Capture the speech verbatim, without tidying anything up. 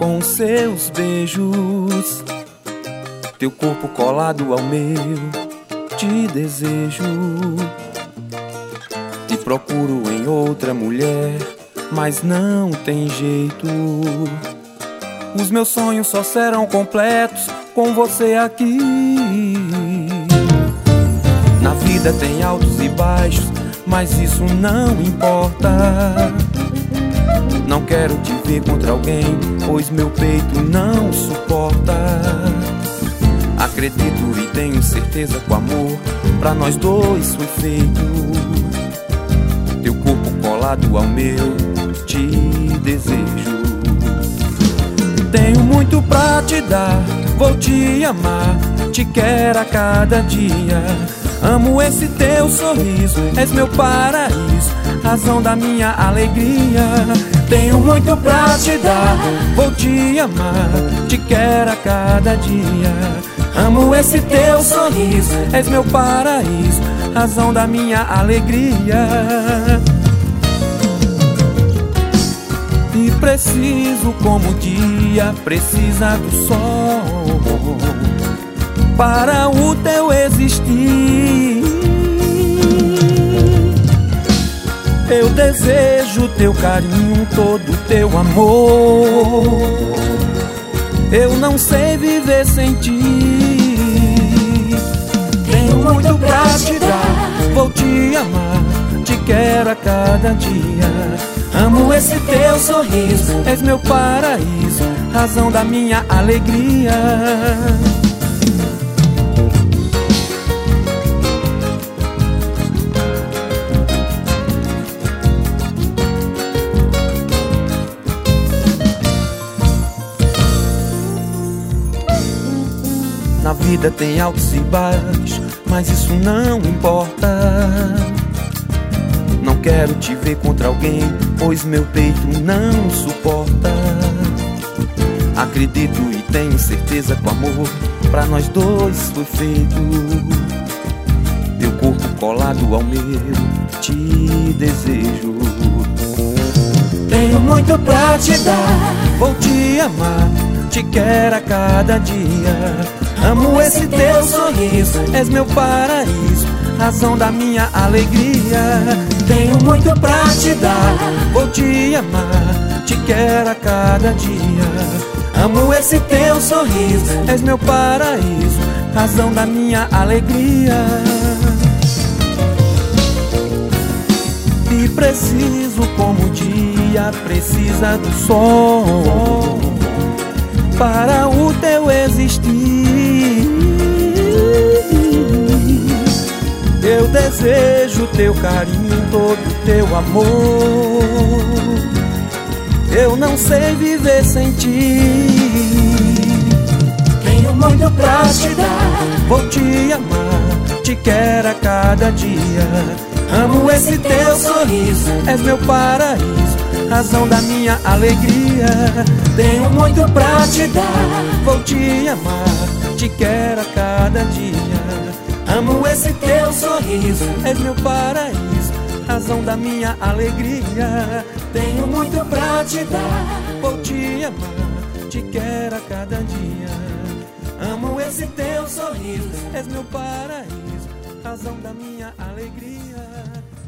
com seus beijos, teu corpo colado ao meu, te desejo. Te procuro em outra mulher, mas não tem jeito. Os meus sonhos só serão completos com você aqui. Na vida tem altos e baixos, mas isso não importa. Não quero te ver contra alguém, pois meu peito não suporta. Acredito e tenho certeza que o amor pra nós dois foi feito. Teu corpo colado ao meu, te desejo. Tenho muito pra te dar, vou te amar, te quero a cada dia. Amo esse teu sorriso, és meu paraíso, razão da minha alegria. Tenho muito pra te dar, vou te amar, te quero a cada dia. Amo esse teu sorriso, és meu paraíso, razão da minha alegria. E preciso como o dia precisa do sol para o teu existir. Eu desejo teu carinho, todo teu amor. Eu não sei viver sem ti. Tenho muito pra te dar, vou te amar, te quero a cada dia. Amo esse teu sorriso, és meu paraíso, razão da minha alegria. Na vida tem altos e baixos, mas isso não importa. Não quero te ver contra alguém, pois meu peito não suporta. Acredito e tenho certeza que o amor pra nós dois foi feito. Teu corpo colado ao meu, te desejo. Tenho muito pra te dar, vou te amar, te quero a cada dia. Amo esse teu sorriso, és meu paraíso, razão da minha alegria. Tenho muito pra te dar, vou te amar, te quero a cada dia. Amo esse teu sorriso, és meu paraíso, razão da minha alegria. E preciso como o dia precisa do sol para o teu existir. Eu desejo teu carinho, todo teu amor. Eu não sei viver sem ti. Tenho muito pra te dar, vou te amar, te quero a cada dia. Amo esse teu sorriso, és meu paraíso, razão da minha alegria. Tenho muito pra te dar, vou te amar, te quero a cada dia. Amo esse teu sorriso, és meu paraíso, razão da minha alegria. Tenho muito pra te dar, vou te amar, te quero a cada dia. Amo esse teu sorriso, és meu paraíso, razão da minha alegria.